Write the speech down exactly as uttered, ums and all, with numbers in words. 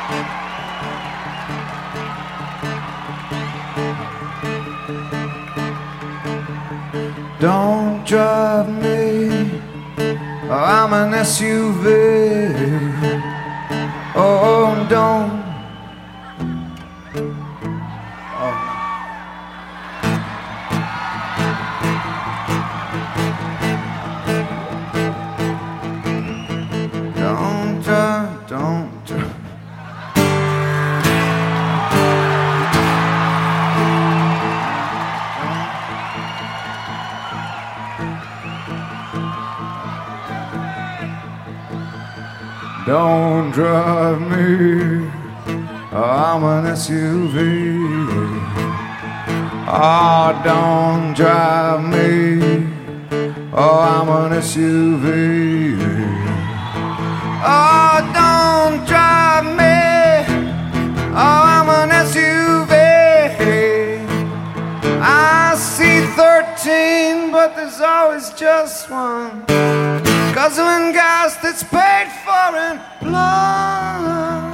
Don't drive me, I'm an S U V. Oh, don't. Oh. Don't drive, don't drive. Don't drive me, I'm an S U V. Oh, don't drive me, oh, I'm an S U V. Oh, don't drive me, oh, I'm an S U V. I see thirteen, but there's always just one. Guzzling gas that's paid for in blood.